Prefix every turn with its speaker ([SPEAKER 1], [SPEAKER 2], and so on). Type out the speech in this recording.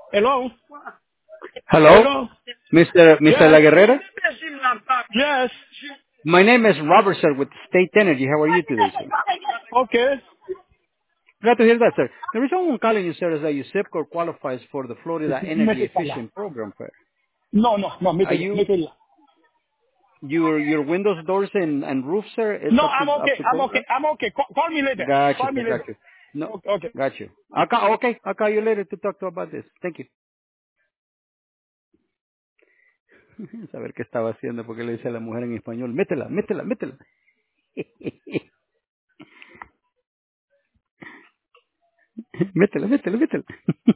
[SPEAKER 1] Hello?
[SPEAKER 2] Hello,
[SPEAKER 1] Hello?
[SPEAKER 2] Mr. La
[SPEAKER 1] Yes?
[SPEAKER 2] Guerrera.
[SPEAKER 1] Yes?
[SPEAKER 2] My name is Robert, sir, with State Energy. How are you today, sir?
[SPEAKER 1] Okay.
[SPEAKER 2] Glad to hear that, sir. The reason I'm calling you, sir, is that your zip code qualifies for the Florida Energy
[SPEAKER 1] Métetela.
[SPEAKER 2] Efficient Program, sir.
[SPEAKER 1] No,
[SPEAKER 2] Are
[SPEAKER 1] métela,
[SPEAKER 2] you
[SPEAKER 1] métela.
[SPEAKER 2] your windows, doors, and roof, sir? It's
[SPEAKER 1] No,
[SPEAKER 2] up
[SPEAKER 1] I'm
[SPEAKER 2] to
[SPEAKER 1] okay, I'm
[SPEAKER 2] code,
[SPEAKER 1] okay,
[SPEAKER 2] sir.
[SPEAKER 1] I'm okay. Call me later.
[SPEAKER 2] Got you,
[SPEAKER 1] Call me
[SPEAKER 2] sir.
[SPEAKER 1] later.
[SPEAKER 2] Got you. No,
[SPEAKER 1] Okay.
[SPEAKER 2] got you. Okay, I'll call you later to talk to about this. Thank you. Saber qué estaba haciendo porque le dice a la mujer en español, métela, métela, métela. Métela, métela, métela.